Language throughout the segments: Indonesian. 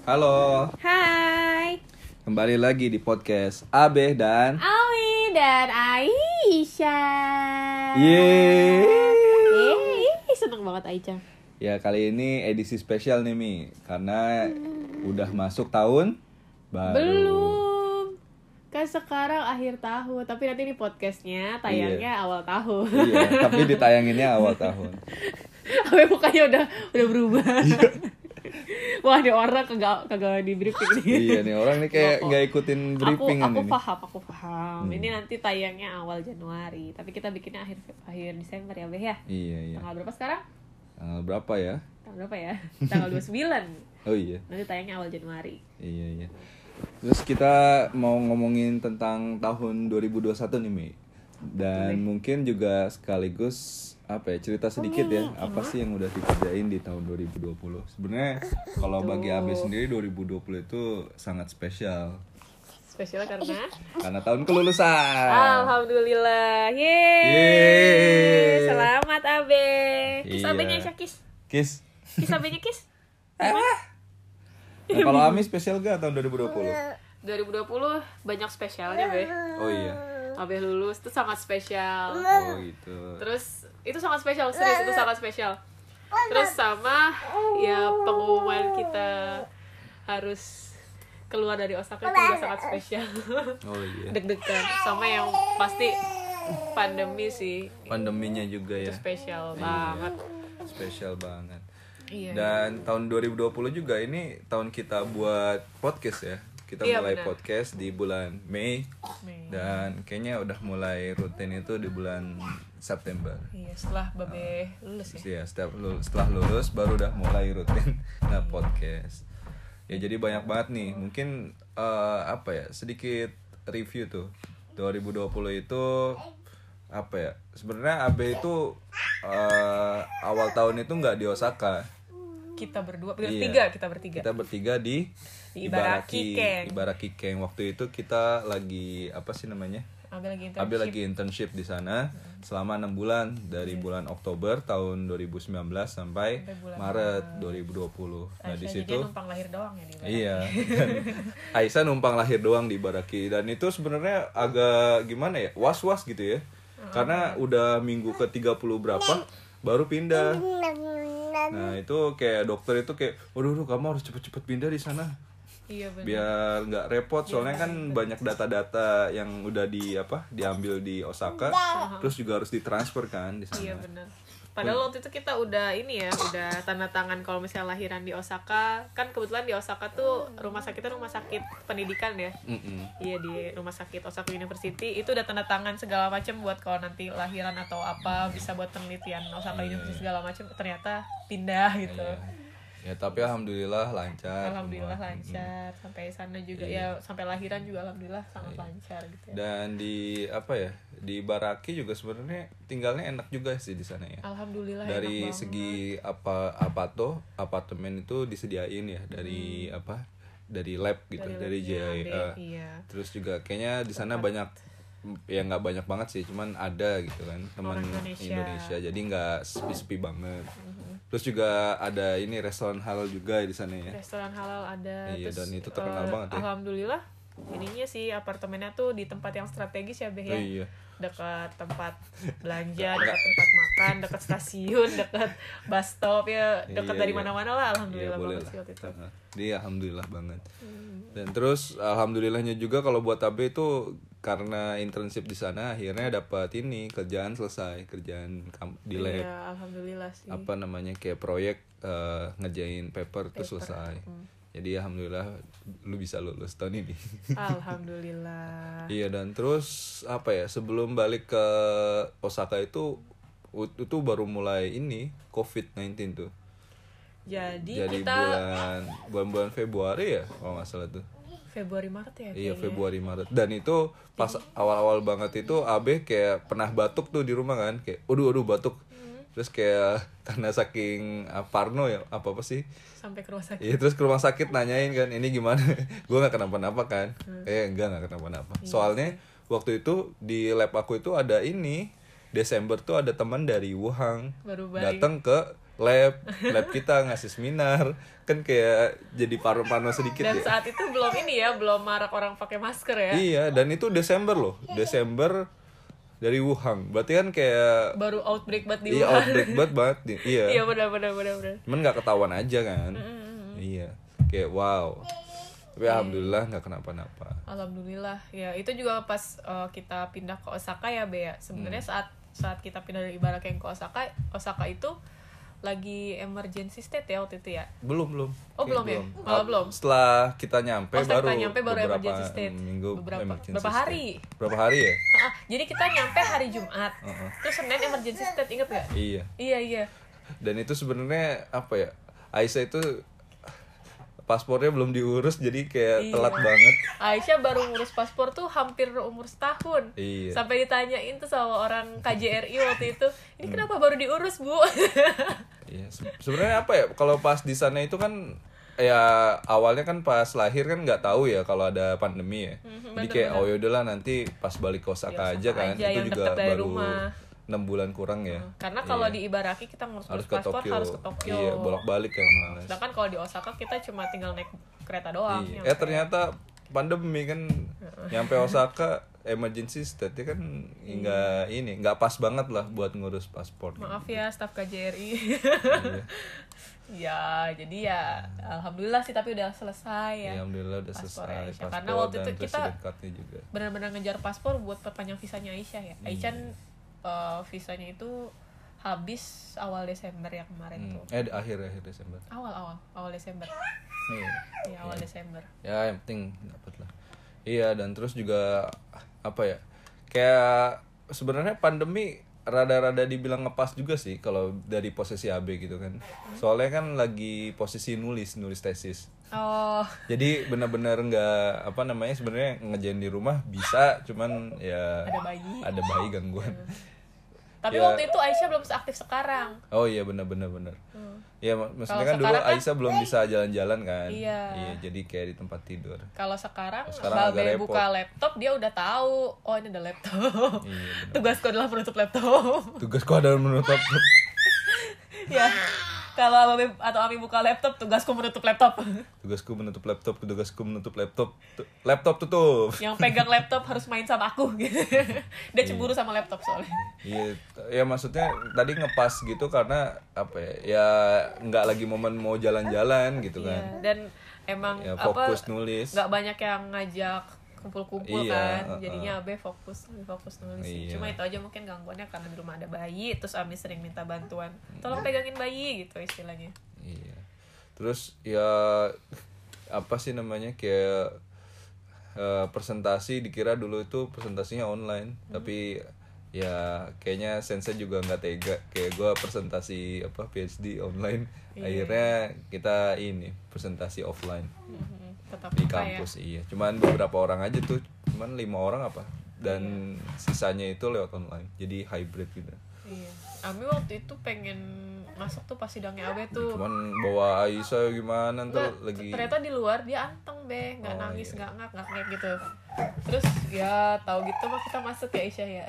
Halo, Hai, kembali lagi di podcast Abe dan Awi dan Aisyah. Yeay. Seneng banget Aisyah. Ya kali ini edisi spesial nih Mi, karena udah masuk tahun baru. Belum. Kan sekarang akhir tahun, tapi nanti di podcastnya tayangnya awal tahun. Iya, tapi ditayanginnya awal tahun. Awi mukanya udah berubah. Wah, ini orang kagak di briefing nih. Iya nih orang nih kayak nggak ikutin briefingan aku ini. Aku paham. Ini nanti tayangnya awal Januari, tapi kita bikinnya akhir Desember ya, Beh ya. Iya. Tanggal berapa sekarang? Tanggal berapa ya? Tanggal berapa ya? Tanggal 29. Oh iya. Nanti tayangnya awal Januari. Iya. Terus kita mau ngomongin tentang tahun 2021 nih Mi. Dan mungkin juga sekaligus cerita sedikit ya, apa sih yang udah dikerjain di tahun 2020. Sebenarnya kalau bagi Abe sendiri 2020 itu sangat spesial. Spesial karena Tahun kelulusan. Alhamdulillah. Yeay. Yeay. Selamat Abe. Kiss Iya. Abenya Aisyah, kiss. Kiss. Kiss Abenya kiss. Nah, kalau Ami spesial gak tahun 2020? 2020 banyak spesialnya, Be. Oh iya. Abe lulus itu sangat spesial. Oh gitu. Terus itu sangat spesial, serius itu sangat spesial. Terus sama ya pengumuman kita harus keluar dari Osaka itu juga sangat spesial. Oh iya. Deg-degan sama yang pasti pandemi sih. Pandeminya juga Itu ya. spesial Iya. banget. Spesial banget. Iya. Dan tahun 2020 juga ini tahun kita buat podcast ya. Kita Iya, mulai benar. podcast di bulan Mei. Mei. Dan kayaknya udah mulai rutin itu di bulan September. Iya, setelah Babe lulus ya. Terus ya setelah lulus baru udah mulai rutin podcast. Ya jadi banyak banget nih. Mungkin sedikit review tuh. 2020 itu sebenarnya Abe itu awal tahun itu nggak di Osaka. Kita berdua, Iya. kita bertiga. Kita bertiga di Ibaraki Ken. Ibaraki Ken. Waktu itu kita lagi Abe lagi internship di sana selama 6 bulan dari bulan Oktober tahun 2019 sampai bulan Maret 2020. Nah, di situ numpang lahir doang ya di Ibaraki. iya. Aisyah numpang lahir doang di Ibaraki dan itu sebenarnya agak gimana ya? Was-was gitu ya. Karena udah minggu ke-30 berapa baru pindah. Nah, itu kayak dokter itu kayak, "Waduh, kamu harus cepet-cepet pindah di sana." Iya benar. Biar nggak repot soalnya kan banyak data-data yang udah diambil di Osaka terus juga harus ditransfer kan di sana. Iya benar. Padahal waktu itu kita udah udah tanda tangan kalau misalnya lahiran di Osaka. Kan kebetulan di Osaka tuh rumah sakitnya rumah sakit pendidikan ya. Iya, di rumah sakit Osaka University itu udah tanda tangan segala macam buat kalau nanti lahiran atau apa bisa buat penelitian Osaka University segala macam. Ternyata pindah gitu. Ya tapi alhamdulillah lancar. Alhamdulillah semua. lancar sampai sana juga ya, sampai lahiran juga alhamdulillah sangat lancar gitu ya. Dan di di Baraki juga sebenarnya tinggalnya enak juga sih di sana ya. Alhamdulillah Dari enak banget. segi apartemen itu disediain ya dari dari lab gitu, dari labnya, JIA. iya. Terus juga kayaknya di sana banyak ya nggak banyak banget sih, cuman ada gitu kan teman Orang Indonesia. jadi nggak sepi-sepi banget. Terus juga ada ini restoran halal juga di sana ya. Restoran halal ada. Iya, Terus, dan itu terkenal banget ya. Alhamdulillah ininya sih apartemennya tuh di tempat yang strategis ya, Beh ya. Oh iya. Dekat tempat belanja, dekat tempat makan, dekat stasiun, dekat bus stop ya, dekat Iya, dari iya. mana-mana lah. Alhamdulillah Iya, boleh banget lah. sih waktu itu. Dia alhamdulillah banget. Dan terus alhamdulillahnya juga kalau buat Abe itu karena internship di sana akhirnya dapat kerjaan selesai, di lab. Iya, alhamdulillah sih. Kayak proyek ngerjain paper tuh selesai. Jadi alhamdulillah lu bisa lulus tahun ini. Alhamdulillah. Iya, dan terus sebelum balik ke Osaka itu baru mulai COVID-19 tuh. Jadi Jadi kita bulan Februari ya kalau nggak salah tuh. Februari Maret ya. Iya, kayaknya. Februari Maret. Dan itu pas awal-awal banget itu Abe kayak pernah batuk tuh di rumah kan, kayak aduh batuk. Terus kayak karena saking parno ya apa sih? Sampai ke rumah sakit. Iya, terus ke rumah sakit nanyain kan, ini gimana? Gue nggak kenapa-napa kan? Nggak kenapa-napa. Soalnya waktu itu di lab aku itu ada Desember tuh ada teman dari Wuhan Baru balik. datang ke lab kita ngasih seminar, kan kayak jadi paro-pano sedikit. Dan ya. saat itu belum ini ya, belum marak orang pakai masker ya. Iya, dan itu Desember loh. Desember dari Wuhan. Berarti kan kayak Baru outbreak banget di iya, Wuhan. outbreak banget. Iya. Iya benar. Cuman nggak ketahuan aja kan. Iya. Kayak wow. Tapi alhamdulillah nggak kenapa-napa. Alhamdulillah. Ya, itu juga pas kita pindah ke Osaka ya, Be ya. Sebenarnya saat kita pindah dari Ibaraki ke Osaka itu lagi emergency state ya waktu itu ya. Belum. Oh, belum ya? Malah belum. Setelah kita nyampe Setelah baru kita nyampe baru beberapa emergency state. minggu Berapa hari? Berapa hari ya? Jadi kita nyampe hari Jumat. Terus Senin emergency state, inget gak? Iya. Iya. Dan itu sebenarnya apa ya? Aisyah itu paspornya belum diurus jadi kayak telat banget. Aisyah baru ngurus paspor tuh hampir umur setahun. Iya. Sampai ditanyain tuh sama orang KJRI waktu itu, ini kenapa baru diurus, Bu? Iya. Sebenarnya apa ya? Kalau pas di sana itu kan ya awalnya kan pas lahir kan nggak tahu ya kalau ada pandemi ya. Jadi kayak oh yaudahlah nanti pas balik ke Osaka aja kan. aja, Itu yang juga deket dari baru rumah. 6 bulan kurang ya. Karena kalau di Ibaraki kita ngurus harus ke paspor Tokyo. harus ke Tokyo. Iya, bolak-balik kan malas. Sedangkan kalau di Osaka kita cuma tinggal naik kereta doang. Iya. Ternyata pandemi kan nyampe Osaka emergency state kan nggak pas banget lah buat ngurus paspor. Maaf ya staf KJRI. Iya. Ya, jadi ya alhamdulillah sih tapi udah selesai ya. Alhamdulillah udah Paspor selesai. Aisyah. Karena waktu itu kita resident card-nya juga. benar-benar ngejar paspor buat perpanjang visanya Aisyah ya. Aisyah visanya itu habis awal Desember ya kemarin tuh. Akhir Desember. Awal Desember. Iya, awal Desember. Ya, yang penting dapat lah. Iya, dan terus juga apa ya? Kayak sebenarnya pandemi rada-rada dibilang ngepas juga sih kalau dari posisi AB gitu kan. Soalnya kan lagi posisi nulis tesis. Oh. Jadi benar-benar nggak sebenarnya ngerjain di rumah bisa, cuman ya ada bayi gangguan. Tapi ya, waktu itu Aisyah belum seaktif sekarang. Oh iya benar. Ya maksudnya kan dulu Aisyah belum bisa jalan-jalan kan. Iya. Jadi kayak di tempat tidur. Kalau sekarang agak Babe repot. buka laptop dia udah tahu. Oh ini ada laptop. Iya, Tugasku adalah menutup laptop. Tugasku adalah menutup. Ya. Kalau Babe atau Ami buka laptop, tugasku menutup laptop. Tugasku menutup laptop. Laptop tutup. Yang pegang laptop harus main sama aku gitu. Dia cemburu sama laptop soalnya. Iya, ya maksudnya tadi ngepas gitu karena apa ya? Ya nggak lagi momen mau jalan-jalan gitu kan. Dan emang Ya, fokus nulis. nggak banyak yang ngajak kumpul-kumpul Iya, kan. Jadinya Abe fokus nulis. Iya. Cuma itu aja mungkin gangguannya karena di rumah ada bayi, terus Ami sering minta bantuan. Tolong pegangin bayi gitu istilahnya. Iya. Terus ya apa sih namanya kayak presentasi dikira dulu itu presentasinya online, tapi ya kayaknya sensei juga nggak tega kayak gue presentasi PhD online. Akhirnya kita presentasi offline. Tetap Di buka kampus. Iya, cuman beberapa orang aja tuh, cuman 5 orang dan sisanya itu lewat online, jadi hybrid gitu. Iya. Ami waktu itu pengen masuk tuh pas sidangnya Abe tuh. Cuman bawa Aisyah gimana tuh lagi. Ternyata di luar dia anteng Be, nggak nangis, nggak ngak gitu. Terus ya tahu gitu mah kita masuk ya Aisyah ya.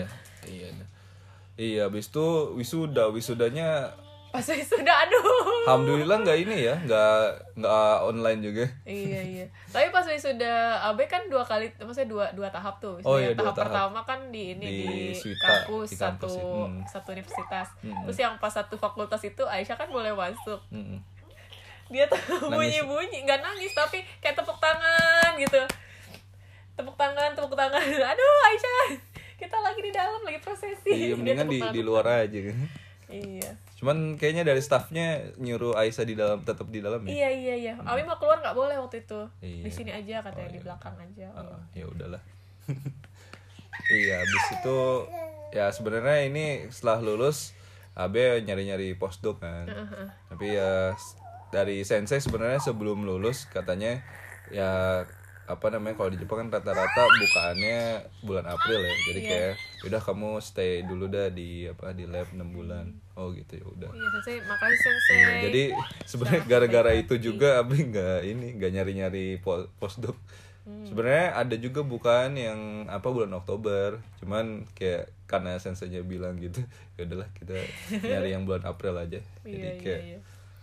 Iya. Habis itu wisudanya pas wisuda aduh. alhamdulillah nggak online juga. Iya. Tapi pas wisuda AB kan 2 kali, maksudnya dua tahap tuh. Tahap pertama kan di Swita, kampus, di kampus satu universitas. Terus yang pas satu fakultas itu Aisyah kan boleh masuk. Dia tuh bunyi-bunyi, nggak nangis tapi kayak tepuk tangan gitu. Tepuk tangan. Aduh Aisyah, kita lagi di dalam lagi prosesi. Iya, mendingan di luar aja kan. Iya. Cuman kayaknya dari staffnya nyuruh Aisyah tetap di dalam ya. Iya. Ami mau keluar nggak boleh waktu itu. Iya. Di sini aja katanya, di belakang aja. Ya udahlah. Iya, habis itu ya sebenarnya ini setelah lulus Abe nyari-nyari postdoc kan. Tapi ya dari sensei sebenarnya sebelum lulus katanya ya kalau di Jepang kan rata-rata bukaannya bulan April ya. Jadi kayak udah kamu stay dulu dah di lab 6 bulan. Oh gitu ya udah. Iya, sensei, makasih sensei. Jadi sebenarnya gara-gara itu juga Abi nggak nyari-nyari postdoc. Sebenarnya ada juga bukan yang apa bulan Oktober, cuman kayak karena senseinya bilang gitu, ya udahlah kita nyari yang bulan April aja. Jadi kayak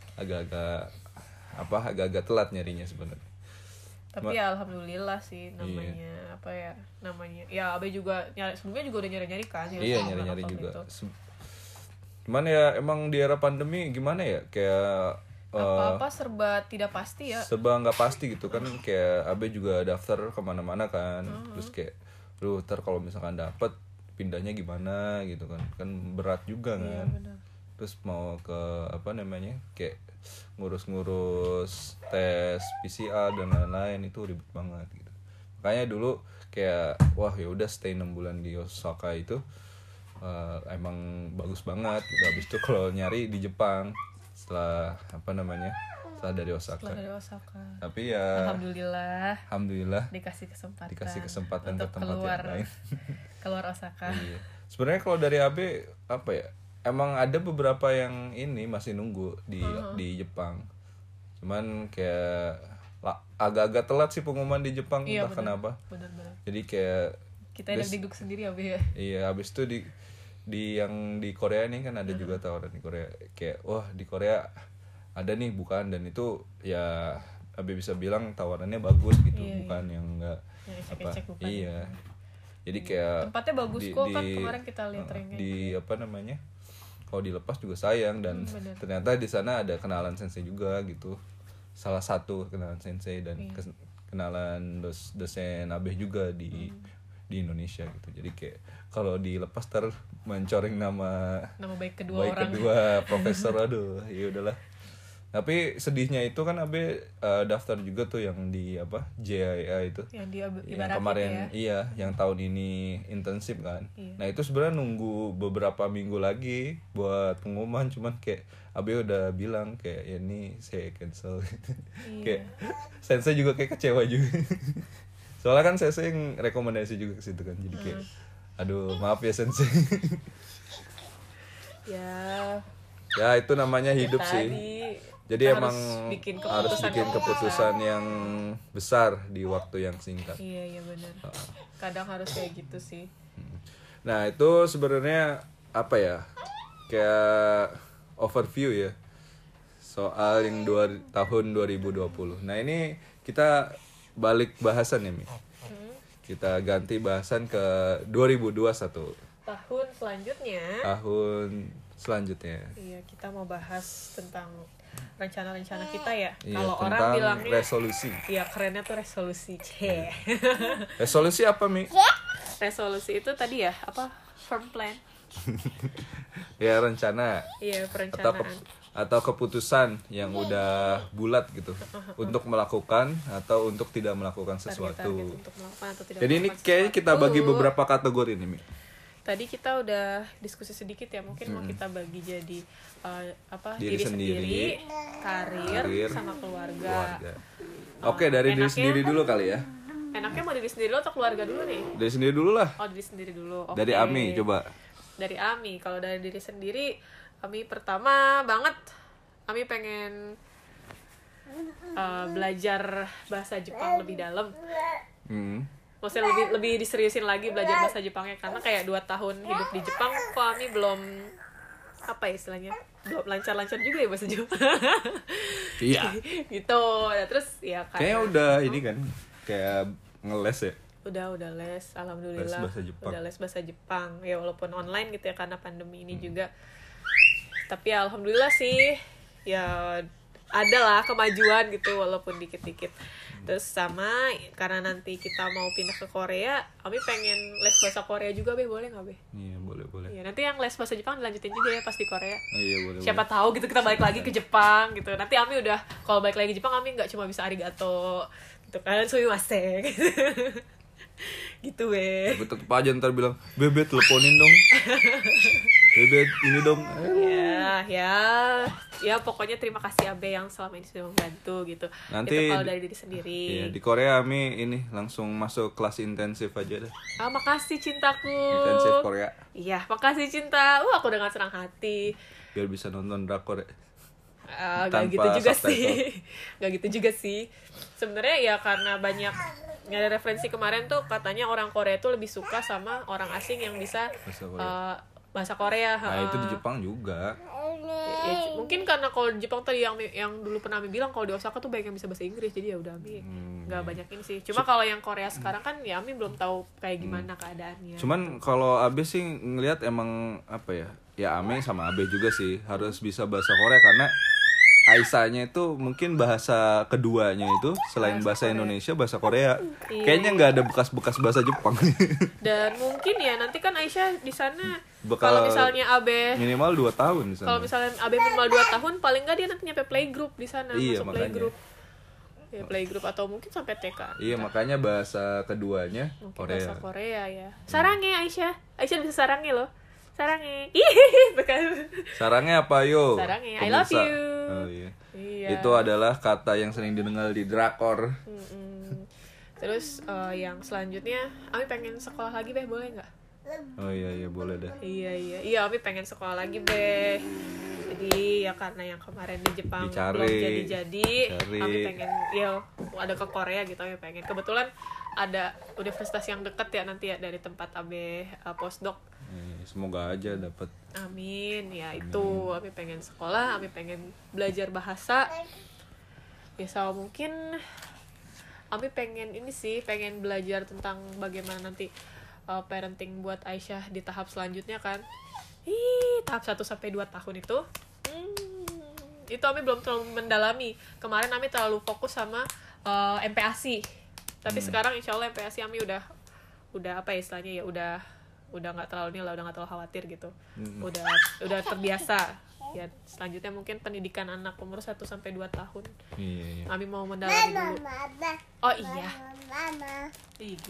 agak-agak telat nyarinya sebenarnya. Tapi ya alhamdulillah sih namanya apa ya namanya. Ya Abe juga sebelumnya juga udah nyari-nyari kan. Iya nyari-nyari juga. Cuman ya emang di era pandemi gimana ya kayak apa-apa serba tidak pasti ya, serba nggak pasti gitu kan. Kayak Abe juga daftar kemana-mana kan, terus kayak lu ntar kalau misalkan dapet pindahnya gimana gitu kan berat juga kan. Benar. Terus mau ke apa namanya kayak ngurus tes PCR dan lain-lain itu ribet banget gitu. Makanya dulu kayak wah ya udah stay 6 bulan di Osaka itu emang bagus banget gitu. Habis itu kalau nyari di Jepang setelah dari Osaka. Tapi ya alhamdulillah dikasih kesempatan untuk ke tempat yang lain. Keluar Osaka. Iya. Sebenarnya kalau dari AB apa ya? Emang ada beberapa yang ini masih nunggu di Jepang. Cuman kayak agak-agak telat sih pengumuman di Jepang, entah kenapa. Benar. Jadi kayak kita ada diguk sendiri AB ya. Iya, habis itu di yang di Korea nih kan ada juga tawaran di Korea. Kayak wah di Korea ada nih bukan, dan itu ya Abe bisa bilang tawarannya bagus gitu, bukan yang enggak apa. Iya. Jadi kayak tempatnya bagus kok kan kemarin kita lihat ranknya. Di apa namanya? Kalau dilepas juga sayang dan ternyata di sana ada kenalan sensei juga gitu. Salah satu kenalan sensei dan kenalan dosen Abe juga di Indonesia gitu. Jadi kayak kalau dilepas mencoreng nama baik kedua profesor. Aduh, ya udahlah. Tapi sedihnya itu kan Abe daftar juga tuh yang di apa JIA itu yang kemarin ya? Yang tahun ini intensif kan. Nah itu sebenarnya nunggu beberapa minggu lagi buat pengumuman, cuman kayak Abe udah bilang kayak ya ini saya cancel gitu. Kayak sensei juga kayak kecewa juga. Soalnya kan sensei yang rekomendasi juga ke situ kan, jadi kayak aduh maaf ya sensei. Ya itu namanya hidup sih. Jadi emang harus bikin keputusan yang besar di waktu yang singkat. Iya benar. Kadang harus kayak gitu sih. Nah itu sebenarnya apa ya? Kayak overview ya soal yang tahun 2020. Nah ini kita balik bahasan ya Mi. Kita ganti bahasan ke 2021. Tahun selanjutnya. Iya, kita mau bahas tentang rencana-rencana kita ya. Iya, kalau orang bilangnya resolusi. Iya, kerennya tuh resolusi. Resolusi apa, Mi? Resolusi itu tadi ya, apa? Firm plan. Ya, rencana. Iya, perencanaan. Atau keputusan yang udah bulat gitu untuk melakukan atau untuk tidak melakukan sesuatu. Target untuk melakukan atau tidak. Jadi ini kayaknya kita bagi beberapa kategori nih, Mi. Tadi kita udah diskusi sedikit ya, mungkin mau kita bagi jadi diri sendiri, karir sama keluarga. Oke, dari diri sendiri dulu kali ya. Enaknya mau diri sendiri dulu atau keluarga dulu nih? Dari sendiri dulu lah. Oh, diri sendiri dulu. Dari Ami coba. Dari Ami, kalau dari diri sendiri, Ami pertama banget Ami pengen belajar bahasa Jepang lebih dalam. Maksudnya lebih diseriusin lagi belajar bahasa Jepangnya, karena kayak 2 tahun hidup di Jepang kok Ami belum apa ya istilahnya, belum lancar-lancar juga ya bahasa Jepang. Iya. Gitu. Nah, terus ya kayaknya udah ini kan kayak ngeles ya. Udah les, alhamdulillah. Udah les bahasa Jepang. Ya walaupun online gitu ya karena pandemi ini juga. Tapi ya alhamdulillah sih ya ada lah kemajuan gitu walaupun dikit-dikit. Terus sama karena nanti kita mau pindah ke Korea, Ami pengen les bahasa Korea juga, Be, boleh nggak, Be? Iya, boleh. Iya, nanti yang les bahasa Jepang dilanjutin juga ya pas di Korea. Iya, boleh. Siapa tahu gitu kita balik lagi ke Jepang gitu. Nanti Ami udah kalau balik lagi ke Jepang Ami nggak cuma bisa arigato gitu kan, sumimasen gitu. Gitu, Be. Tapi tetep aja ntar bilang, Bebe teleponin dong. Bebe ini dong. Ya pokoknya terima kasih Abe yang selama ini sudah membantu gitu. Nanti itu kalau dari diri sendiri. Iya, di Korea Ami ini langsung masuk kelas intensif aja deh. Makasih cintaku. Intensif Korea. Iya, makasih cinta. Aku dengan senang hati. Biar bisa nonton drakor ya. Gak gitu juga subtitle. Sih. Gak gitu juga sih. Sebenarnya ya karena banyak ada referensi kemarin tuh katanya orang Korea tuh lebih suka sama orang asing yang bisa bahasa Korea. Nah itu di Jepang juga. Ya, mungkin karena kalau di Jepang tadi yang dulu pernah Ami bilang kalau di Osaka tuh banyak yang bisa bahasa Inggris, jadi ya udah Ami nggak banyak ini sih. Cuma kalau yang Korea sekarang kan ya Ami belum tahu kayak gimana keadaannya. Cuman kalau Abe sih ngelihat emang apa ya? Ya Ame sama Abe juga sih harus bisa bahasa Korea karena Aisyahnya itu mungkin bahasa keduanya itu selain bahasa Indonesia bahasa Korea. Iya. Kayaknya nggak ada bekas-bekas bahasa Jepang. Dan mungkin ya nanti kan Aisyah di sana Bakal kalau misalnya Abe minimal 2 tahun di sana. kalau misalnya Abe minimal 2 tahun paling nggak dia nanti nyampe playgroup di sana, Iya, masuk makanya. playgroup. Ya playgroup atau mungkin sampai TK. Iya makanya bahasa keduanya Mungkin Korea. bahasa Korea ya. Sarange Aisyah. Aisyah bisa sarange loh. Sarange. Ih, Sarangnya apa yo? Sarange, I love Pemirsa. you. Oh, iya. Iya. Itu adalah kata yang sering didengar di drakor. Terus yang selanjutnya, Ami pengen sekolah lagi, Beh, boleh nggak? Oh iya boleh dah. Iya, Ami pengen sekolah lagi, Beh. Jadi ya karena yang kemarin di Jepang Dicari. belum jadi, Cari. Ami pengen ya ada ke Korea gitu, Ami pengen. Kebetulan ada universitas yang deket ya nanti ya dari tempat Abe postdoc. Semoga aja dapat. Amin, ya itu Ami pengen sekolah, Ami pengen belajar bahasa. Ya sama mungkin Ami pengen ini sih, pengen belajar tentang bagaimana nanti parenting buat Aisyah di tahap selanjutnya kan. Tahap 1 sampai 2 tahun itu. Itu Ami belum terlalu mendalami. Kemarin Ami terlalu fokus sama MPASI. Tapi sekarang insya Allah MPASI Ami udah apa ya istilahnya ya, udah nggak terlalu udah nggak terlalu khawatir gitu. Udah terbiasa. Ya selanjutnya mungkin pendidikan anak umur 1 sampai 2 tahun. Iya. Ami mau mendalami dulu. Oh iya. Gitu.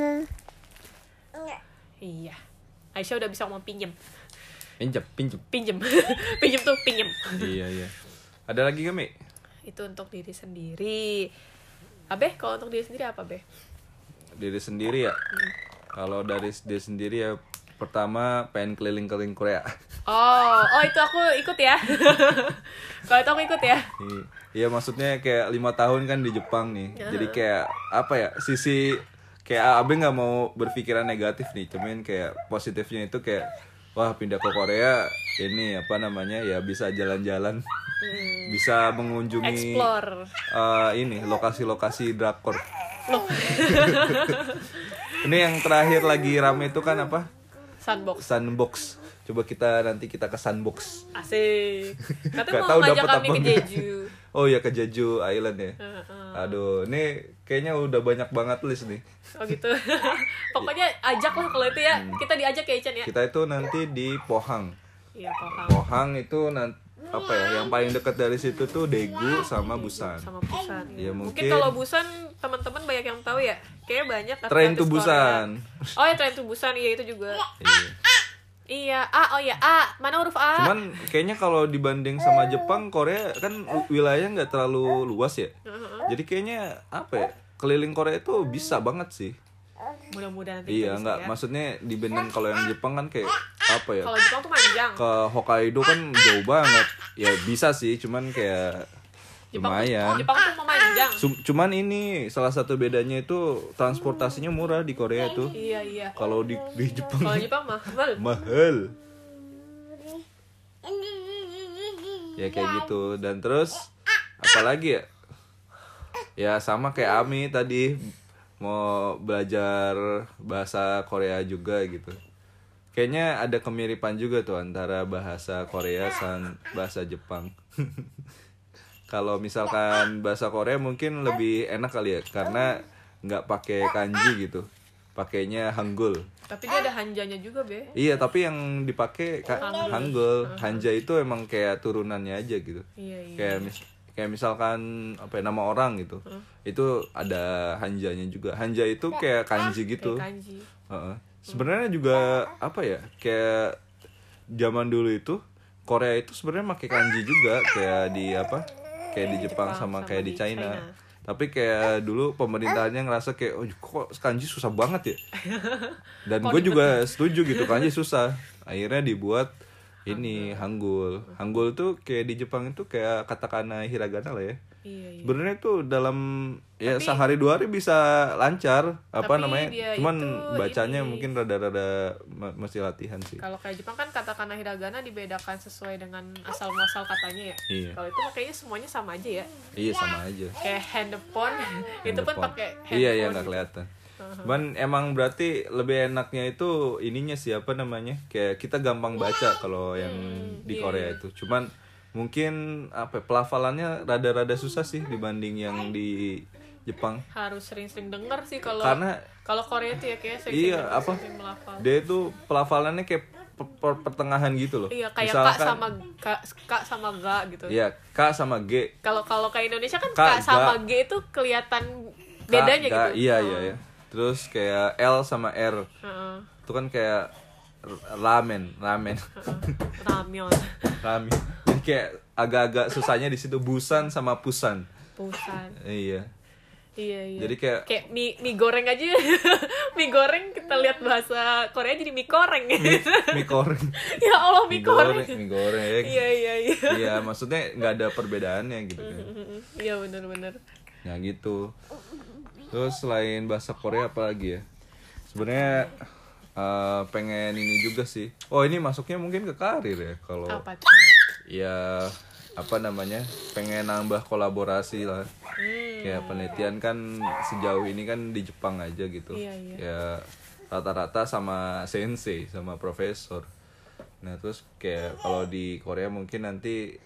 Iya. Aisyah udah bisa ngomong pinjem. Pinjem. Pinjem tuh pinjem. Iya. Ada lagi gak, Mi? Itu untuk diri sendiri. Abe, kalau untuk diri sendiri apa, Be? Diri sendiri ya. Kalau dari diri sendiri ya pertama pengen keliling-keliling Korea. Oh itu aku ikut ya. Kalau itu aku ikut ya. Iya maksudnya kayak 5 tahun kan di Jepang nih. Jadi kayak apa ya, sisi kayak Abe nggak mau berpikiran negatif nih, cuman kayak positifnya itu kayak wah pindah ke Korea ini apa namanya ya bisa jalan-jalan, bisa mengunjungi Explore. ini lokasi-lokasi drakor. Ini yang terakhir lagi rame itu kan apa? Sunbox. Coba nanti kita ke Sunbox. Asik. Katanya Gak tahu mau ngajak dapat kami apa ke enggak. Jeju. Oh ya ke Jeju Island ya. Aduh, ini kayaknya udah banyak banget list nih. Oh gitu. Pokoknya ajak lah kalau itu ya. Kita diajak ya Ican ya. Kita itu nanti di Pohang. Iya Pohang. Pohang itu apa ya? Yang paling dekat dari situ tuh Daegu sama Busan. Sama Busan. Ya, Mungkin mungkin kalau Busan teman-teman banyak yang tahu ya. Kayaknya banyak Train to artis Busan. Korea. Oh ya Train to Busan, iya itu juga. Iya, mana huruf A? Cuman kayaknya kalau dibanding sama Jepang, Korea kan wilayahnya nggak terlalu luas ya. Jadi kayaknya apa ya? Keliling Korea itu bisa banget sih. Mudah-mudahan nanti Iya, kita bisa nggak ya. maksudnya dibanding kalau yang Jepang kan kayak apa ya? Kalau Jepang tuh panjang. Ke Hokkaido kan jauh banget. Ya bisa sih, cuman kayak lumayan. Jepang tuh memanjang. Cuman ini salah satu bedanya itu transportasinya murah di Korea itu. Iya. Kalau di Jepang Kalau Jepang mahal. mahal. Ya kayak gitu. Dan terus apa lagi ya? Ya sama kayak Ami tadi mau belajar bahasa Korea juga gitu. Kayaknya ada kemiripan juga tuh antara bahasa Korea dan bahasa Jepang. Kalau misalkan bahasa Korea mungkin lebih enak kali ya karena nggak pakai kanji gitu, pakainya Hangul. Tapi dia ada hanjanya juga, Be. Iya, tapi yang dipakai Hangul. Hanja itu emang kayak turunannya aja gitu. Iya. Kayak misalkan apa ya, nama orang gitu. Itu ada hanjanya juga. Hanja itu kayak kanji gitu. Kayak kanji. Sebenarnya juga apa ya? Kayak zaman dulu itu Korea itu sebenarnya pakai kanji juga kayak di apa? Kayak di Jepang sama kayak di China. Tapi kayak dulu pemerintahnya ngerasa kayak oh kok kanji susah banget ya. Dan gue juga setuju gitu, kanji susah. Akhirnya dibuat ini Hangul. Hangul tuh kayak di Jepang itu kayak katakana hiragana lah ya. Iya. Sebenarnya tuh dalam ya sehari 2 hari bisa lancar namanya. Cuman bacanya mungkin rada-rada mesti latihan sih. Kalau kayak Jepang kan katakana hiragana dibedakan sesuai dengan asal muasal katanya ya. Iya. Kalau itu kayaknya semuanya sama aja ya. Iya sama aja. Kayak handphone itu pun pakai handphone. Iya nggak kelihatan. Cuman emang berarti lebih enaknya itu ininya sih kayak kita gampang baca kalau yang di Korea itu. Cuman mungkin pelafalannya rada-rada susah sih dibanding yang di Jepang. Harus sering-sering denger sih kalau Korea itu ya kayak sering melafal. Dia itu pelafalannya kayak pertengahan gitu loh. Iya, kayak misalkan, K sama ga gitu. Iya, K sama G. Kalau kayak Indonesia kan K sama G itu kelihatan bedanya gitu. Iya. Terus kayak L sama R. Itu kan kayak ramen. Ramyeon. Ramen. Jadi kayak agak-agak susahnya di situ busan sama pusan. Iya. Jadi kayak mie goreng aja. Mie goreng kita lihat bahasa Korea jadi mie goreng. Mie goreng. Ya Allah, mie goreng. Mie goreng ya. Iya. Iya, maksudnya nggak ada perbedaannya gitu kan. Iya benar. Ya gitu. Terus selain bahasa Korea apa lagi ya? Sebenarnya pengen ini juga sih. Oh, ini masuknya mungkin ke karir ya kalau. Apa tuh? Ya pengen nambah kolaborasi lah. Kayak penelitian kan sejauh ini kan di Jepang aja gitu. Iya. Ya rata-rata sama sensei, sama profesor. Nah, terus kayak kalau di Korea mungkin nanti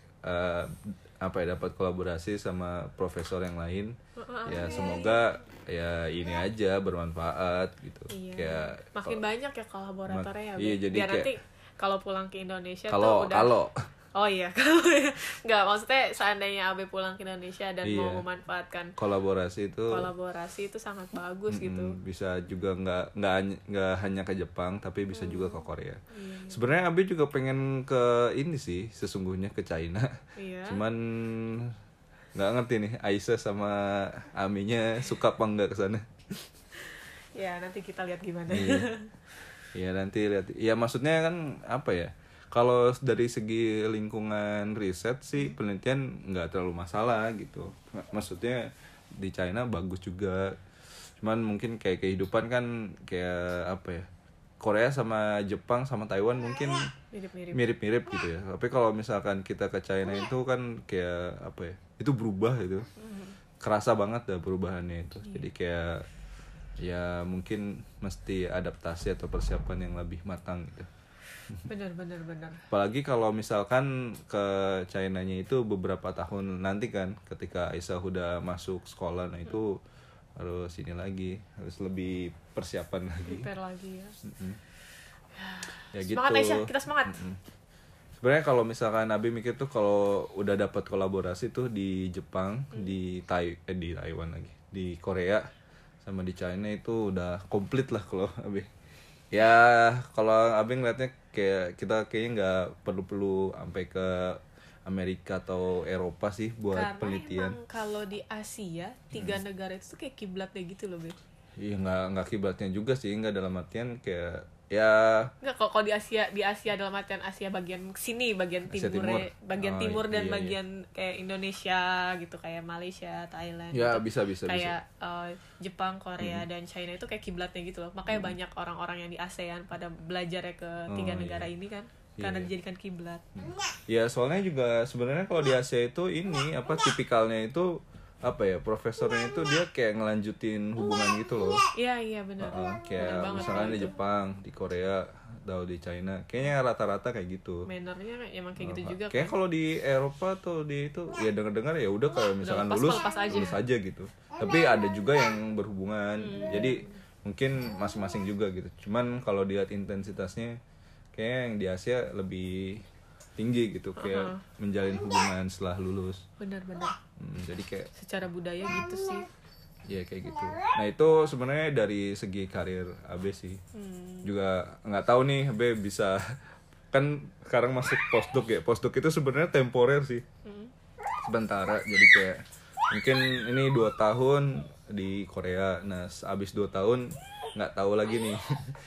dapat kolaborasi sama profesor yang lain. Ya semoga ya ini aja bermanfaat gitu. Iya. Kayak makin banyak ya kolaboratornya ya. Iya, jadi biar kayak, nanti kalau pulang ke Indonesia tuh udah Oh iya, nggak, maksudnya seandainya Abe pulang ke Indonesia dan mau memanfaatkan kolaborasi itu sangat bagus gitu. Bisa juga nggak hanya ke Jepang tapi bisa juga ke Korea. Sebenarnya Abe juga pengen ke ini sih sesungguhnya ke China. Cuman nggak ngerti nih Aisyah sama Aminya suka apa nggak ke sana. Ya nanti kita lihat gimana. Iya nanti lihat. Ya maksudnya kan kalau dari segi lingkungan riset sih penelitian nggak terlalu masalah gitu. Maksudnya di China bagus juga. Cuman mungkin kayak kehidupan kan kayak Korea sama Jepang sama Taiwan mungkin mirip-mirip gitu ya. Tapi kalau misalkan kita ke China itu kan kayak itu berubah itu. Kerasa banget dah perubahannya itu. Jadi kayak ya mungkin mesti adaptasi atau persiapan yang lebih matang gitu. Benar. Apalagi kalau misalkan ke China-nya itu beberapa tahun nanti kan, ketika Aisyah udah masuk sekolah, nah itu harus lebih persiapan lagi. Prepare lagi ya. Ya semangat gitu. Aisyah, kita semangat. Sebenarnya kalau misalkan Nabi mikir tuh kalau udah dapat kolaborasi tuh di Jepang, di Taiwan lagi, di Korea sama di China itu udah komplit lah kalau Abi. Ya kalau Abi ngeliatnya kayak kita kayaknya nggak perlu sampai ke Amerika atau Eropa sih buat karena penelitian. Emang kalau di Asia 3 negara itu kayak kiblatnya gitu loh, Be. Iya nggak kiblatnya juga sih, nggak dalam artian kayak ya. Nggak, kalau di Asia dalam artian Asia bagian sini, bagian timur dan bagian kayak Indonesia gitu, kayak Malaysia, Thailand. Ya gitu. bisa. Kayak Jepang, Korea dan China itu kayak kiblatnya gitu loh. Makanya banyak orang-orang yang di ASEAN pada belajarnya ke 3 negara ini kan. Karena dijadikan kiblat. Ya soalnya juga sebenarnya kalau di Asia itu ini tipikalnya itu profesornya itu dia kayak ngelanjutin hubungan gitu loh. Iya benar. Kayak bener misalkan di Jepang, di Korea, atau di China, kayaknya rata-rata kayak gitu. Mannernya emang kayak gitu juga. Kayak kalau di Eropa atau di itu ya dengar-dengar ya udah kalau misalkan lulus aja gitu. Tapi ada juga yang berhubungan. Jadi mungkin masing-masing juga gitu. Cuman kalau dilihat intensitasnya kayak yang di Asia lebih tinggi gitu, kayak menjalin hubungan setelah lulus. Benar. Jadi kayak secara budaya gitu sih. Ya kayak gitu. Nah itu sebenarnya dari segi karir Abe sih. Juga nggak tahu nih Abe bisa kan sekarang masuk postdoc ya. Postdoc itu sebenarnya temporer sih. Sementara. Jadi kayak mungkin ini 2 tahun di Korea. Nah abis 2 tahun nggak tahu lagi nih.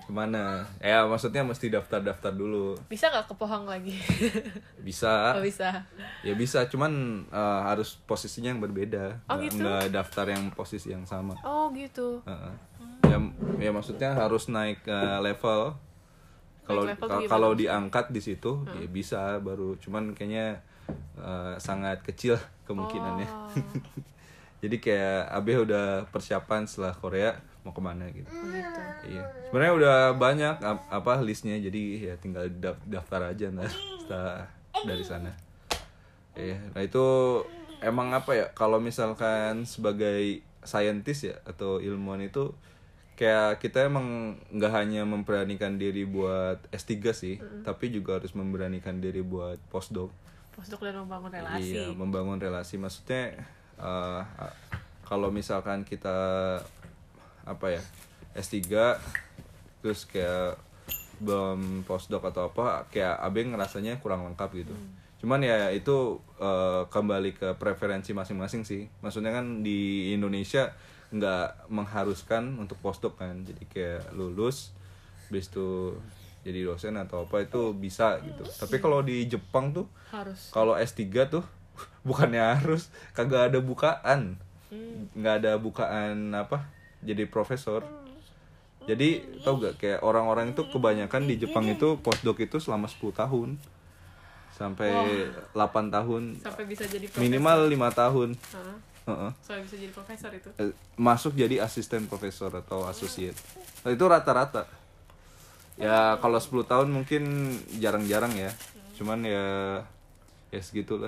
Kemana? Ya maksudnya mesti daftar dulu. Bisa nggak ke Pohang lagi? Bisa. Oh, bisa. Ya bisa, cuman harus posisinya yang berbeda. Oh, gitu? Nggak daftar yang posisi yang sama. Oh gitu. Ya maksudnya harus naik level. Kalau Naik level tuh gimana kalau maksudnya? diangkat di situ ya bisa baru, cuman kayaknya sangat kecil kemungkinannya. Oh. Jadi kayak Abe udah persiapan setelah Korea mau kemana gitu. Gitu. Iya. Sebenarnya udah banyak apa listnya, jadi ya tinggal daftar aja ntar setelah dari sana. Iya. Nah itu emang apa ya, kalau misalkan sebagai scientist ya atau ilmuwan itu kayak kita emang nggak hanya memberanikan diri buat S3 sih, tapi juga harus memberanikan diri buat postdoc. Postdoc dan membangun relasi. Iya, membangun relasi. Maksudnya kalau misalkan kita apa ya S3 terus kayak belum postdoc atau apa, kayak Abe ngerasanya kurang lengkap gitu. Cuman ya itu kembali ke preferensi masing-masing sih. Maksudnya kan di Indonesia nggak mengharuskan untuk postdoc kan, jadi kayak lulus habis itu jadi dosen atau apa itu bisa gitu. Tapi kalau di Jepang tuh Harus. kalau S3 tuh bukannya harus, kagak ada bukaan. Nggak ada bukaan apa jadi profesor. Jadi tau gak, kayak orang-orang itu kebanyakan di Jepang itu postdoc itu selama 10 tahun sampai 8 tahun, Sampai bisa jadi profesor. minimal 5 tahun. Sampai bisa jadi profesor itu. Masuk jadi asisten profesor atau associate. Nah, itu rata-rata. Ya kalau 10 tahun mungkin jarang-jarang ya. Cuman ya segitulah.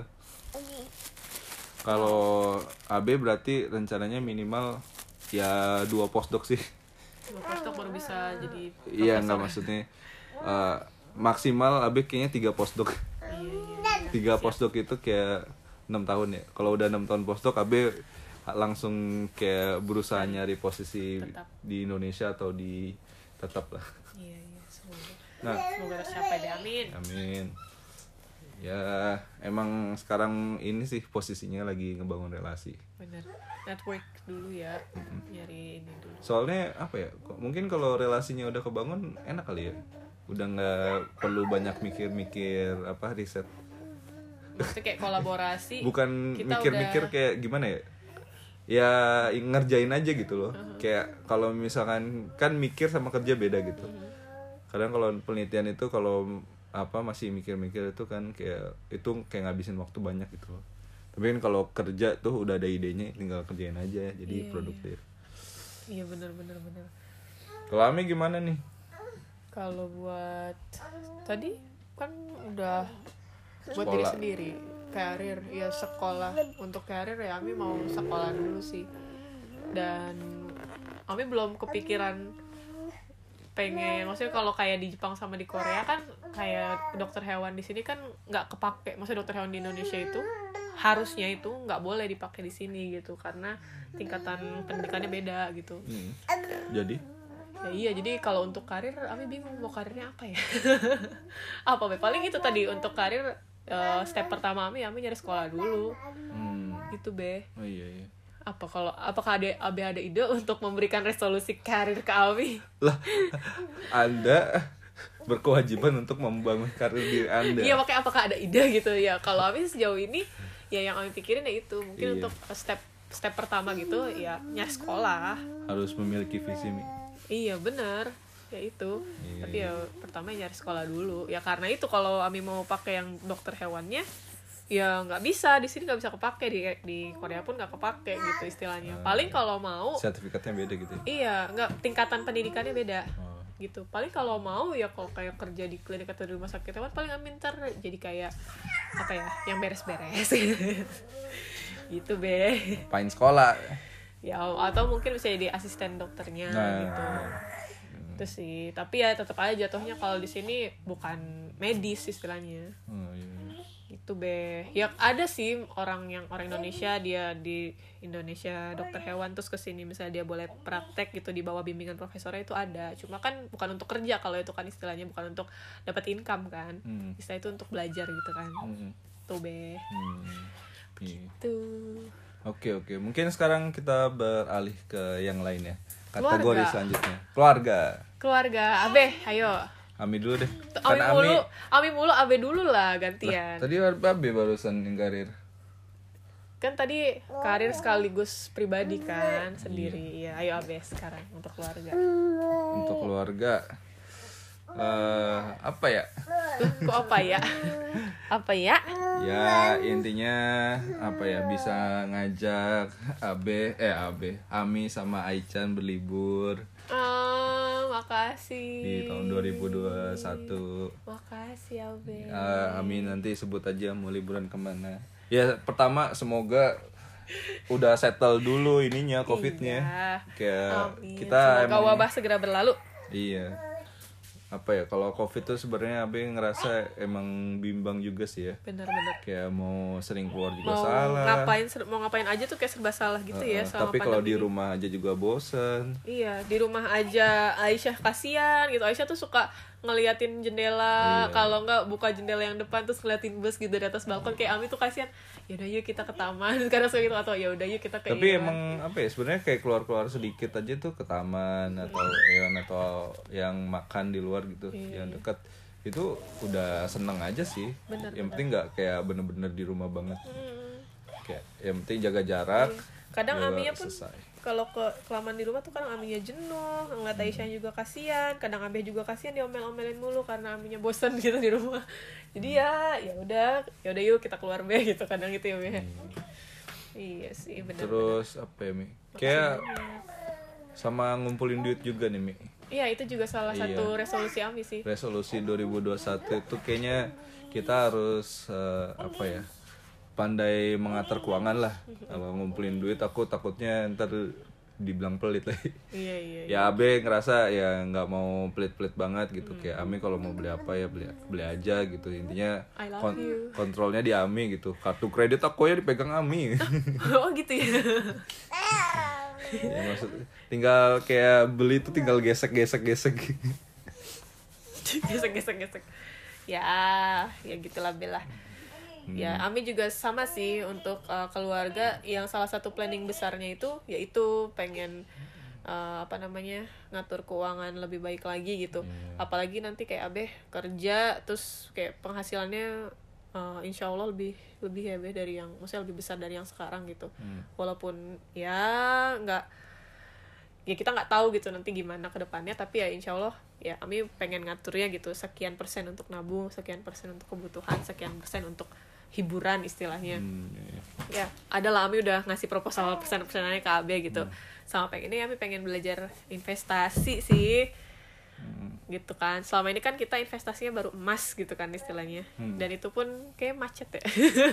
Kalau AB berarti rencananya minimal ya 2 postdoc sih. 2 postdoc baru bisa jadi profesor. Iya, nggak maksudnya maksimal AB kayaknya 3 postdoc. Iya. 3 postdoc itu kayak 6 tahun ya. Kalau udah 6 tahun postdoc, AB langsung kayak berusaha nyari posisi Tetap. di Indonesia atau di tetap lah. Iya, semoga. Nah, Semoga tercapai deh, amin. amin. Ya emang sekarang ini sih posisinya lagi ngebangun relasi. Bener. Network dulu ya. Nyari ini dulu. Soalnya apa ya? Mungkin kalau relasinya udah kebangun enak kali ya. Udah nggak perlu banyak mikir-mikir apa riset. Maksudnya kayak kolaborasi. Bukan kita mikir-mikir udah- kayak gimana ya? Ya ngerjain aja gitu loh. Kayak kalau misalkan kan mikir sama kerja beda gitu. Kadang kalau penelitian itu kalau apa masih mikir-mikir itu kan kayak itu kayak ngabisin waktu banyak gitu loh. Tapi kan kalau kerja tuh udah ada idenya, tinggal kerjain aja jadi Iya, produktif. Iya bener. Kalau Ami gimana nih? Kalau buat tadi kan udah buat diri Sekolah. sendiri, karir ya sekolah. Untuk karir ya Ami mau sekolah dulu sih. Dan Ami belum kepikiran pengen, maksudnya kalau kayak di Jepang sama di Korea kan kayak dokter hewan di sini kan nggak kepake. Maksudnya dokter hewan di Indonesia itu harusnya itu nggak boleh dipakai di sini gitu karena tingkatan pendidikannya beda gitu. Jadi Ya iya, jadi kalau untuk karir Ami bingung mau karirnya apa ya. Apa Be? Paling itu tadi untuk karir step pertama Ami nyari sekolah dulu. Gitu Be. oh iya. Apakah Abe ada ide untuk memberikan resolusi karir ke Ami? Lah, Anda berkewajiban untuk membangun karir diri Anda. Iya, makanya apakah ada ide gitu ya. Kalau Ami sejauh ini ya yang Ami pikirin ya itu mungkin Iya. untuk step pertama gitu ya nyari sekolah. Harus memiliki visi. Iya benar, ya itu. Iya, Tapi ya pertama nyari sekolah dulu. Ya karena itu kalau Ami mau pakai yang dokter hewannya, ya nggak bisa di sini, nggak bisa kepake, di Korea pun nggak kepake gitu istilahnya. Paling kalau mau, Sertifikatnya beda gitu. iya nggak, tingkatan pendidikannya beda. Oh. Gitu. Paling kalau mau ya kalau kayak kerja di klinik atau di rumah sakit hewan paling Ami ntar jadi kayak apa ya, yang beres-beres. Gitu Be. Pain sekolah. Ya atau mungkin bisa jadi asisten dokternya gitu. Itu sih, tapi ya tetap aja jatuhnya kalau di sini bukan medis istilahnya. Oh, iya. Gitu Be. Ya ada sih orang Indonesia, dia di Indonesia dokter hewan terus kesini misalnya dia boleh praktek gitu di bawah bimbingan profesornya, itu ada. Cuma kan bukan untuk kerja, kalau itu kan istilahnya bukan untuk dapat income kan. Istilah itu untuk belajar gitu kan. Tuh Be. Iya. Tuh. Oke. Mungkin sekarang kita beralih ke yang lain ya. Kategori Keluarga. selanjutnya. Keluarga. keluarga. Abe, ayo. Ami dulu deh. Ami mulu, Abe dulu lah gantian. Tadi Abe barusan yang karir. Kan tadi karir sekaligus pribadi kan sendiri. Ya, ayo Abe sekarang untuk keluarga. Untuk keluarga apa ya? Kok apa ya? Apa ya? Ya intinya apa ya, bisa ngajak Ami sama Aichan berlibur makasih. di tahun 2021. Makasih Abe. Ami nanti sebut aja mau liburan kemana. Ya pertama semoga udah settle dulu ininya COVID-nya. Iya. Kayak Amin. kita Semoga wabah segera berlalu. Iya. Apa ya, kalau COVID tuh sebenarnya Abe ngerasa emang bimbang juga sih ya. Benar-benar. Kayak mau sering keluar juga salah. Mau ngapain aja tuh kayak serba salah gitu ya selama tapi kalau di pandemi. rumah aja juga bosen. Iya, di rumah aja Aisyah kasihan gitu. Aisyah tuh suka ngeliatin jendela, kalau enggak buka jendela yang depan terus ngeliatin bus gitu dari atas balkon. Kayak Ami tuh kasihan. Ya udah yuk kita ke taman sekarang gitu, atau ya udah yuk kita ke Tapi emang apa ya, sebenarnya kayak keluar sedikit aja tuh ke taman atau yang makan di luar gitu, yang dekat itu udah seneng aja sih. Yang penting nggak kayak bener-bener di rumah banget. Kayak yang penting jaga jarak. Kadang ya Aminya pun selesai. kalau kelamaan di rumah tuh kadang Aminya jenuh, ngeliat Aisyah juga kasihan, kadang Abeh juga kasihan diomel-omelin mulu karena Aminya bosan gitu di rumah. Jadi ya udah yuk kita keluar Beh gitu, kadang gitu ya Beh. Iya sih benar. Terus apa ya Mi? Kayak sama ngumpulin duit juga nih Mi. Iya itu juga salah satu resolusi Ami sih. Resolusi 2021 itu kayaknya kita harus pandai mengatur keuangan lah. Kalau ngumpulin duit aku takutnya ntar dibilang pelit lagi. Iya. Ya Abe ngerasa ya nggak mau pelit-pelit banget gitu. Kayak Ami kalau mau beli apa ya beli aja gitu. Intinya I love you. kontrolnya di Ami gitu. Kartu kredit aku ya dipegang Ami. Oh gitu ya. Ya maksud tinggal kayak beli tuh tinggal gesek. gesek. Ya gitulah Bella. Ya, Ami juga sama sih untuk keluarga yang salah satu planning besarnya itu yaitu pengen ngatur keuangan lebih baik lagi gitu. Apalagi nanti kayak Abeh kerja terus kayak penghasilannya insya Allah lebih ya Beh dari yang maksudnya lebih besar dari yang sekarang gitu. Walaupun ya kita nggak tahu gitu nanti gimana ke depannya, tapi ya insya Allah ya Ami pengen ngaturnya gitu, sekian persen untuk nabung, sekian persen untuk kebutuhan, sekian persen untuk hiburan istilahnya. Ya adalah Ami udah ngasih proposal persen-persenannya ke AB gitu. Sama ini Ami pengen belajar investasi sih. Gitu kan. Selama ini kan kita investasinya baru emas gitu kan istilahnya. Dan itu pun kayak macet ya.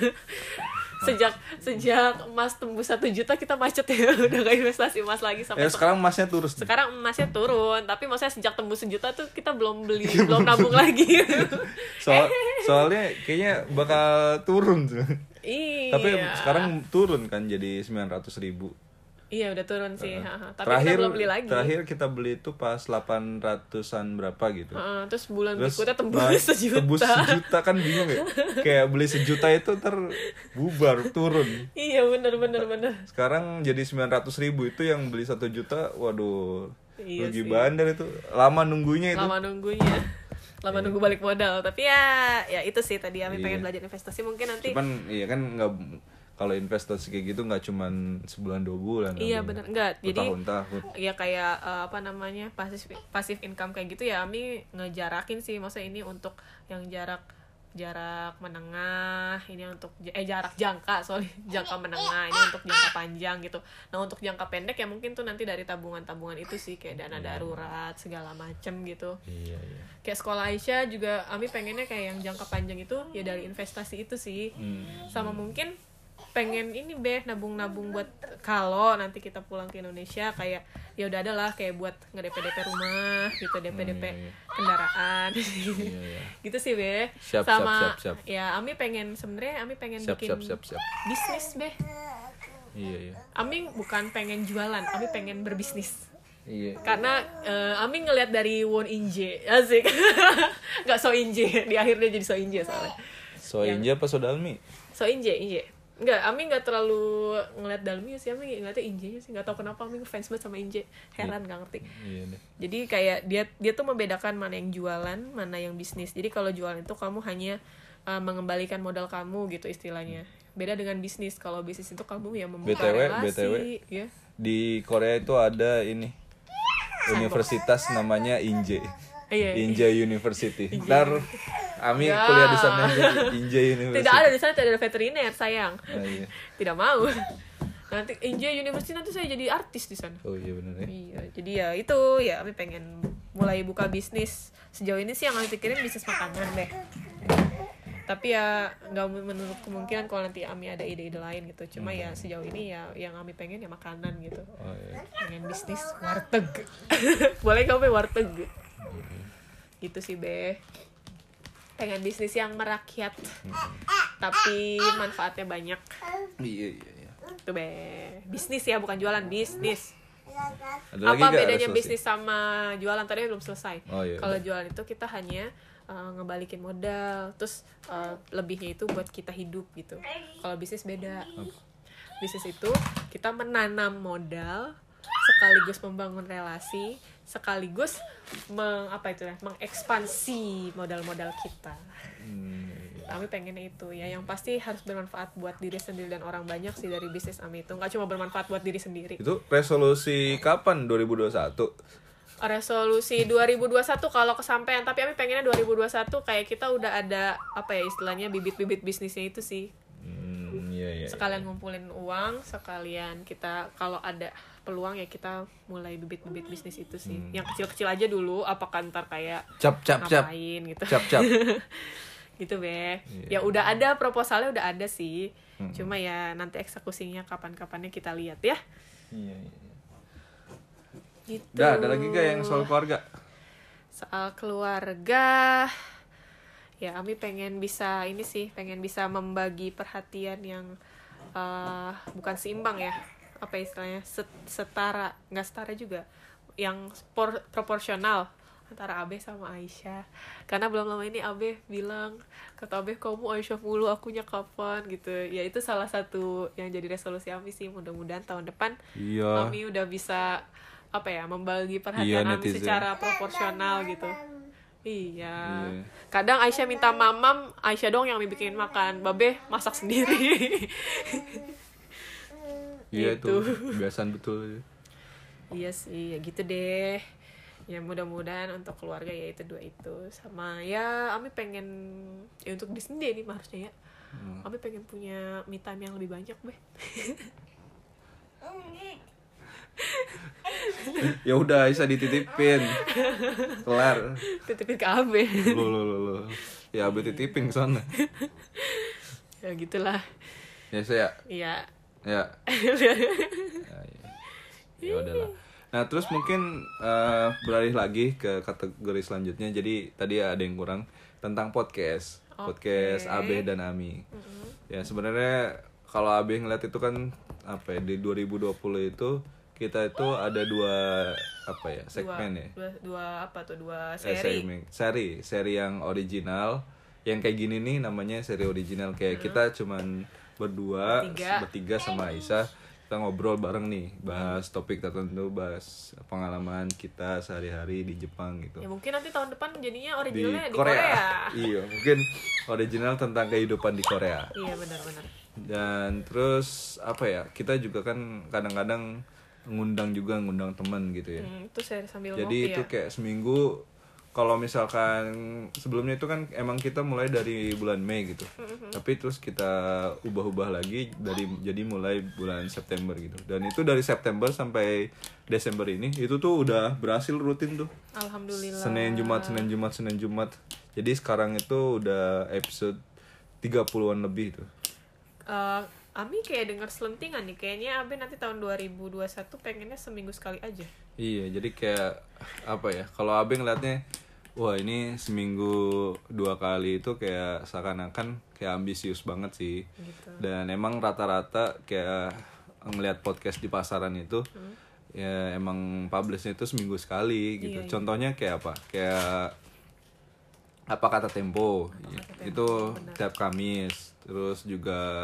Sejak emas tembus 1 juta kita macet ya. Udah gak investasi emas lagi sampai sekarang emasnya turun. Sekarang emasnya turun, tapi maksudnya sejak tembus 1 juta tuh kita belum belum nabung lagi. Soalnya kayaknya bakal turun tuh. Iya. Tapi sekarang turun kan jadi 900.000. Iya udah turun sih. Tapi kita belum beli lagi. Terakhir kita beli itu pas 800-an berapa gitu. Terus bulan berikutnya tembus 1 juta. Tembus 1 juta kan bingung ya. Kayak beli 1 juta itu bubar turun. Iya benar. Sekarang jadi 900.000, itu yang beli 1 juta, waduh. Iya rugi bandar itu. Lama nunggunya itu. Lama nunggu balik modal. Tapi ya itu sih tadi Ami pengen belajar investasi, mungkin nanti. Cuman iya kan nggak, kalau investasi kayak gitu nggak cuman sebulan 2 bulan. Iya benar, enggak. Jadi tahun-tahun. Ya kayak passive income kayak gitu ya Ami ngejarakin sih, maksudnya ini untuk yang jarak menengah, ini untuk jarak jangka menengah, ini untuk jangka panjang gitu. Nah untuk jangka pendek ya mungkin tuh nanti dari tabungan itu sih, kayak dana darurat segala macem gitu. Iya. Kayak sekolah Aisyah juga Ami pengennya kayak yang jangka panjang itu ya dari investasi itu sih. Sama mungkin pengen ini nabung buat kalau nanti kita pulang ke Indonesia, kayak ya udah ada lah kayak buat nge-DP rumah gitu, DP kendaraan. Iya. Gitu sih Siap. Ya Ami pengen bikin bisnis Iya. Ami bukan pengen jualan, Ami pengen berbisnis. Iya. Karena Ami ngelihat dari Won Inje, asik. Nggak So Inje, di akhirnya jadi So Inje soalnya. So Inje apa So Dalmi? So Inje. Enggak, Ami nggak terlalu ngeliat dalamnya sih, Ami ngeliatnya Injenya sih, nggak tahu kenapa Ami ngefans banget sama Inje, heran nggak ngerti. Iya deh. Jadi kayak dia tuh membedakan mana yang jualan, mana yang bisnis. Jadi kalau jualan itu kamu hanya mengembalikan modal kamu gitu istilahnya. Beda dengan bisnis. Kalau bisnis itu kamu yang membuka relasi. Ya. Di Korea itu ada ini universitas namanya Inje. Iya. Inje University. Ntar Ami kuliah di sana Inje University. Tidak ada di sana, tidak ada veteriner, sayang. Iya. Tidak mau. Nanti Inje University nanti saya jadi artis di sana. Oh iya benar ya. Iya, jadi ya itu ya Ami pengen mulai buka bisnis. Sejauh ini sih yang Ami pikirin bisnis makanan deh. Tapi ya nggak menutup kemungkinan kalau nanti Ami ada ide-ide lain gitu. Cuma ya sejauh ini ya yang Ami pengen ya makanan gitu. Oh, iya. Pengen bisnis warteg. Boleh kamu warteg? Gitu sih Be. Pengen bisnis yang merakyat. Tapi manfaatnya banyak. Iya. Itu Be. Bisnis ya, bukan jualan, bisnis. Ada Apa lagi bedanya bisnis sama jualan? Tadi belum selesai. Oh, iya, kalau jualan itu kita hanya ngebalikin modal, terus lebihnya itu buat kita hidup gitu. Kalau bisnis beda. Bisnis itu kita menanam modal, sekaligus membangun relasi, sekaligus mengekspansi modal-modal kita. Ami pengennya itu ya, yang pasti harus bermanfaat buat diri sendiri dan orang banyak sih dari bisnis Ami itu. Nggak cuma bermanfaat buat diri sendiri. Itu resolusi kapan 2021? Resolusi 2021 kalau kesampaian, tapi Ami pengennya 2021 kayak kita udah ada istilahnya bibit-bibit bisnisnya itu sih. Iya. Sekalian ngumpulin uang, sekalian kita kalau ada peluang ya kita mulai bibit-bibit bisnis itu sih. Yang kecil-kecil aja dulu, apakah ntar kayak ngapain gitu. Cap. Gitu Be. Yeah. Ya udah ada proposalnya, udah ada sih. Cuma ya nanti eksekusinya kapan-kapannya kita lihat ya. Iya. Gitu. Udah, ada lagi gak yang soal keluarga? Soal keluarga, ya Ami pengen bisa membagi perhatian yang bukan seimbang ya, apa istilahnya, setara, nggak setara juga, yang proporsional antara Abe sama Aisyah. Karena belum lama ini Abe bilang, kata Abe, kamu Aisyah mulu, akunya kapan gitu. Ya itu salah satu yang jadi resolusi Ami sih. Mudah-mudahan tahun depan Ami udah bisa membagi perhatian Ami secara proporsional gitu. Iya. Kadang Aisyah minta mamam, Aisyah dong yang bikinin makan, Babe masak sendiri. Iya gitu. Tuh, kebiasaan betul. Iya sih, ya gitu deh. Ya mudah-mudahan untuk keluarga ya itu dua itu. Sama ya Ami pengen ya untuk di sini nih harusnya ya. Ami pengen punya me time yang lebih banyak, Be. Ya udah, Aisyah dititipin. Kelar. Titipin ke Abe. Lo. Ya Abe titipin ke sana. Ya gitulah. Ya saya. Iya. Ya. Ya udahlah. Nah, terus mungkin beralih lagi ke kategori selanjutnya. Jadi tadi ada yang kurang tentang podcast. Podcast Abe dan Ami. Ya sebenarnya kalau Abe ngeliat itu kan di 2020 itu kita itu ada dua segmen ya. Dua seri. Seri yang original, yang kayak gini nih namanya seri original, kayak kita cuman bertiga sama Aisyah, kita ngobrol bareng nih, bahas topik tertentu, bahas pengalaman kita sehari-hari di Jepang gitu. Ya mungkin nanti tahun depan jadinya originalnya di Korea. Iya, mungkin original tentang kehidupan di Korea. Iya, benar-benar. Dan terus kita juga kan kadang-kadang ngundang teman gitu ya. Itu saya sambil jadi itu kayak seminggu. Kalau misalkan sebelumnya itu kan emang kita mulai dari bulan Mei gitu. Tapi terus kita ubah-ubah lagi jadi mulai bulan September gitu. Dan itu dari September sampai Desember ini itu tuh udah berhasil rutin tuh. Alhamdulillah. Senin Jumat. Jadi sekarang itu udah episode 30-an lebih tuh. Ami kayak denger selentingan nih, kayaknya Abe nanti tahun 2021 pengennya seminggu sekali aja. Iya, jadi kayak kalau Abe ngeliatnya, wah ini seminggu 2 kali itu kayak seakan-akan kayak ambisius banget sih. Gitu. Dan emang rata-rata kayak ngeliat podcast di pasaran itu ya emang publishnya itu seminggu sekali gitu. Iya. Contohnya kayak kayak Kata Tempo itu benar. tiap Kamis. Terus juga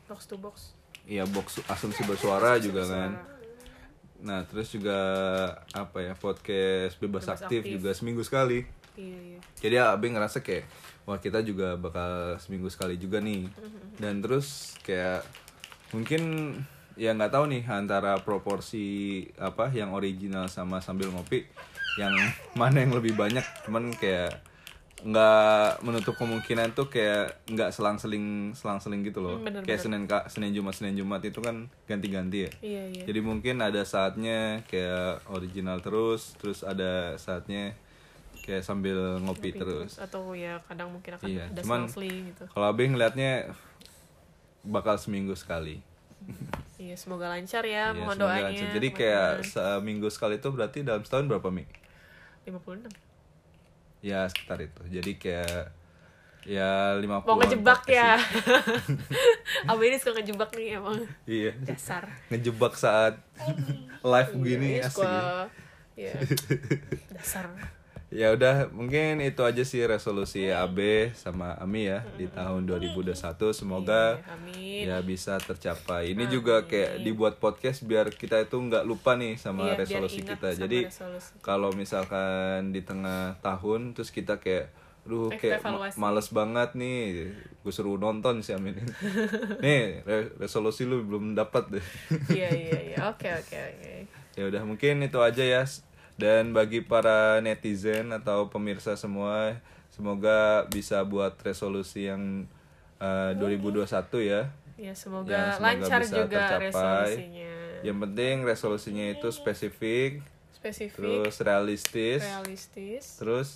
Box to box. Iya, box asumsi bersuara juga Bersuara. kan. Nah, terus juga apa ya, podcast bebas aktif juga seminggu sekali. Iya. Jadi Abe ngerasa kayak wah kita juga bakal seminggu sekali juga nih. Dan terus kayak mungkin ya nggak tahu nih antara proporsi apa yang original sama sambil ngopi yang mana yang lebih banyak. Cuman kayak nggak menutup kemungkinan tuh kayak nggak selang-seling gitu loh. Bener, Kayak Senin Jumat itu kan ganti-ganti ya. Iya. Jadi mungkin ada saatnya kayak original terus ada saatnya kayak sambil ngopi terus. Atau ya kadang mungkin akan Iya, ada cuman snowflake gitu. kalau Abe ngeliatnya bakal seminggu sekali. Iya, semoga lancar ya, Iya, mohon semoga doanya. lancar. Jadi kayak seminggu sekali itu berarti dalam setahun berapa, Mi? 56. Ya sekitar itu. Jadi kayak ya 50. Mau ngejebak ya. Abang ini suka ngejebak nih emang. Iya. Dasar. Ngejebak saat live begini Iya, asik. Ya. Iya. Dasar. Ya udah, mungkin itu aja sih resolusi Abe sama Ami ya di tahun 2021. Semoga Iya, amin. ya bisa tercapai. Ini juga kayak dibuat podcast biar kita itu nggak lupa nih sama Iya, biar resolusi ingat kita. sama Jadi resolusi. kalau misalkan di tengah tahun terus kita kayak kayak evaluasi. males banget nih, gue suruh nonton sih Amin. Nih resolusi lu belum dapat deh. Iya. Oke. Ya udah, mungkin itu aja ya. Dan bagi para netizen atau pemirsa semua, semoga bisa buat resolusi yang 2021 ya. Ya, semoga Yang lancar bisa juga tercapai. resolusinya. Yang penting resolusinya itu spesifik, Spesifik, terus realistis, terus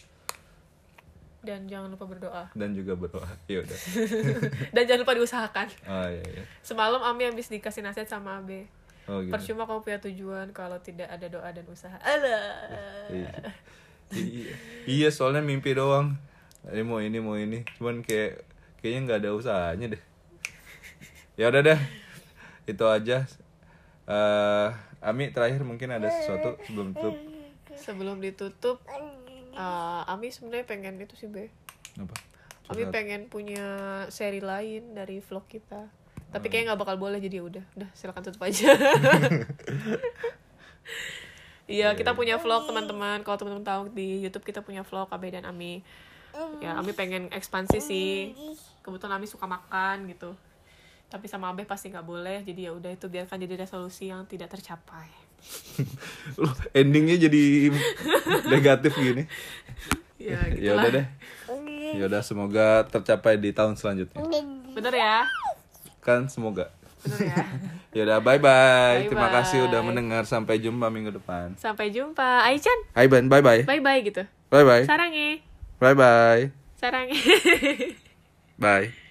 dan jangan lupa berdoa. dan juga berdoa. Ya udah. Dan jangan lupa diusahakan. Oh iya. Semalam Ami habis dikasih nasihat sama Abe. Oh gitu. Percuma kamu punya tujuan kalau tidak ada doa dan usaha. Alah. Iya, soalnya mimpi doang. Ini mau ini. Cuman kayaknya nggak ada usahanya deh. Ya udah deh. Itu aja. Ami terakhir mungkin ada sesuatu sebelum tutup. Sebelum ditutup, Ami sebenarnya pengen itu sih, Be. Apa? Ami pengen punya seri lain dari vlog kita. Tapi kayaknya nggak bakal boleh, jadi udah silakan tutup aja. Iya, kita punya vlog teman-teman. Kalau teman-teman tahu di YouTube kita punya vlog Abe dan Ami. Ya, Ami pengen ekspansi sih. Kebetulan Ami suka makan gitu. Tapi sama Abe pasti nggak boleh. Jadi ya udah, itu biarkan jadi resolusi yang tidak tercapai. Endingnya jadi negatif gini. Ya, Ya gitulah. udah deh. Ya udah, semoga tercapai di tahun selanjutnya. Bener ya? Kan semoga. Bener ya? Ya udah, bye-bye. Bye-bye. Terima kasih udah mendengar. Sampai jumpa minggu depan. Sampai jumpa. Aichan, Hai Ban, bye-bye. bye-bye gitu. Bye-bye. Sarange. Bye-bye. Sarange. Bye.